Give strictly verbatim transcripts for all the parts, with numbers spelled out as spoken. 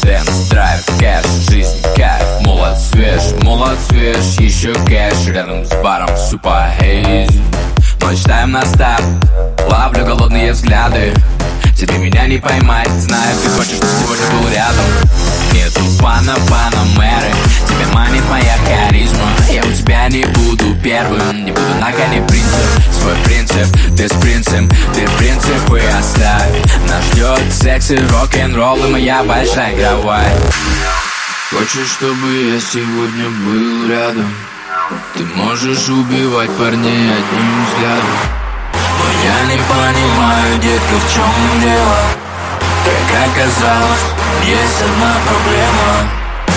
Дэнс, драйв, кэш, жизнь, кайф. Молод свеж, молод свеж, еще кэш. Рядом с баром супа хейз. Ночь тайм на старт, ловлю голодные взгляды. Тебе меня не поймать, знаю, ты хочешь, чтобы сегодня был рядом. Нету пана, панамеры, тебя манит моя харизма. Я у тебя не буду первым, не буду на коне принцип. Свой принцип, ты с принцем, ты принципы оставь. Нас ждет секс и рок-н-ролл и моя большая игровая. Хочешь, чтобы я сегодня был рядом? Ты можешь убивать парней одним взглядом. Но я не понимаю, детка, в чем дело. Как оказалось, есть одна проблема.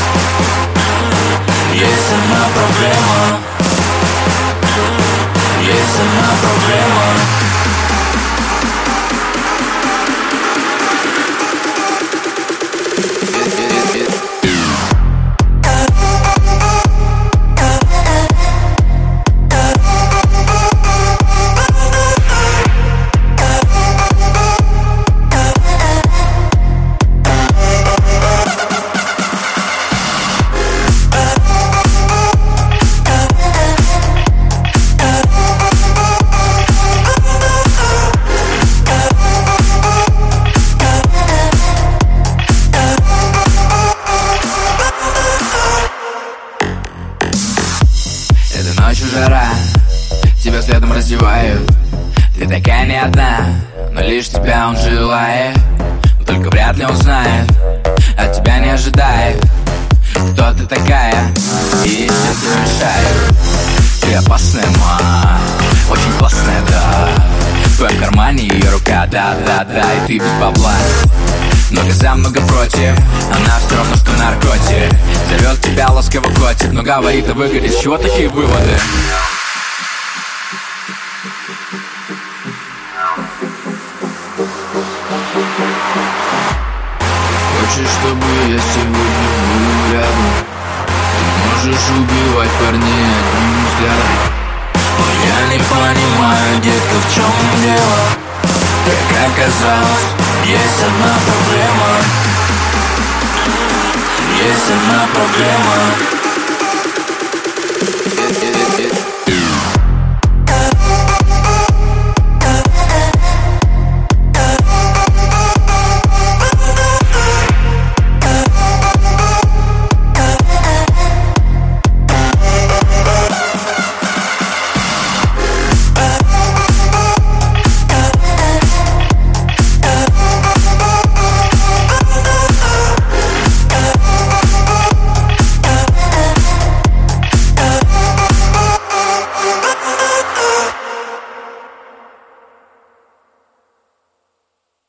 Есть одна проблема. Есть одна проблема. Ночью жара, тебя следом раздевают. Ты такая не одна, но лишь тебя он желает. Но только вряд ли он знает, от тебя не ожидает, кто ты такая и чем ты мешаешь. Ты опасная, ма, очень классная, да. В твоем кармане ее рука, да-да-да, и ты без бабла. Много за, много против, она все равно, что наркотик. Зовет тебя ласково котик, но говорит о выгоде. С чего такие выводы? Хочешь, чтобы я сегодня был рядом? Ты можешь убивать парней одним взглядом. Но я не понимаю, детка, в чем дело. Как оказалось, есть одна проблема. Есть одна проблема.